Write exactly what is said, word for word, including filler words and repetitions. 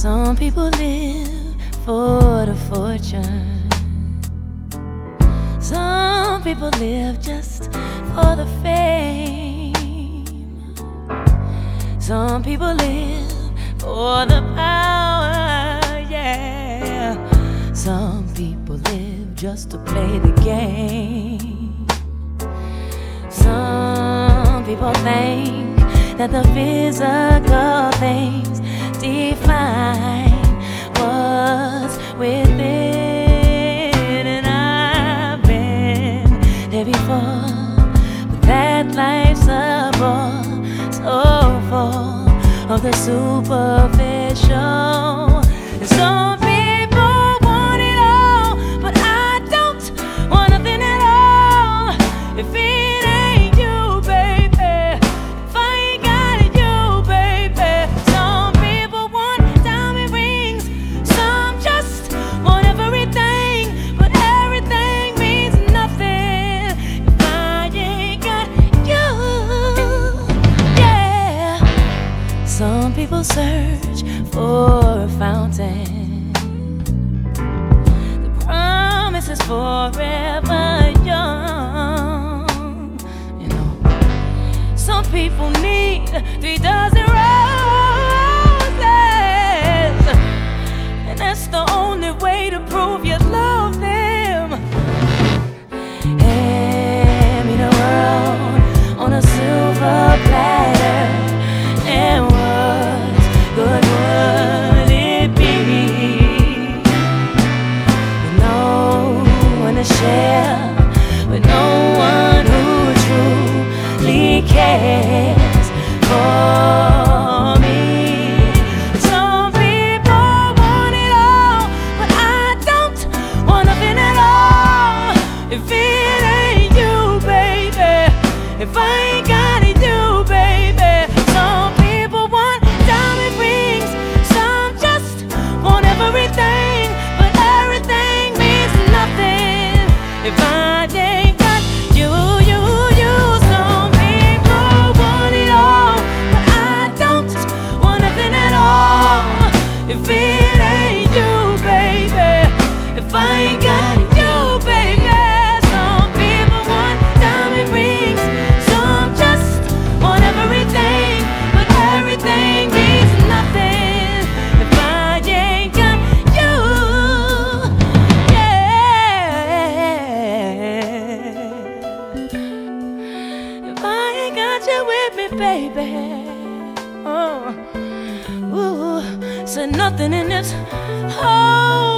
Some people live for the fortune. Some people live just for the fame. Some people live for the power, yeah. Some people live just to play the game. Some people think that the physical things define what's within, and I've been there before, but that life's a bore, so full of the superficial. And some people want it all, but I don't want nothing at all. If it ain't you, baby, if I ain't got it, you, baby. Some people want diamond rings, some just want everything, but everything means nothing if I ain't got you. Yeah. Some people search for a fountain. The promise is forever young. You know, some people need three dozen roses, and that's the only way to prove you love them. Hand me the world on a silver platter, and what good would it be with no one to share, with no one who truly cares for me? Some people want it all, but I don't want nothing at all. If it ain't you, baby, if I ain't got it, you, baby. Some people want diamond rings, some just want everything, but everything means nothing if I ain't got you, you, you. Some people want it all, but I don't want nothing at all. If it ain't you, baby, if I ain't got you, baby. Some people want diamond rings, some just want everything, but everything means nothing if I ain't got you. Yeah. If I ain't got you with me, baby. Oh, ooh, said nothing in this whole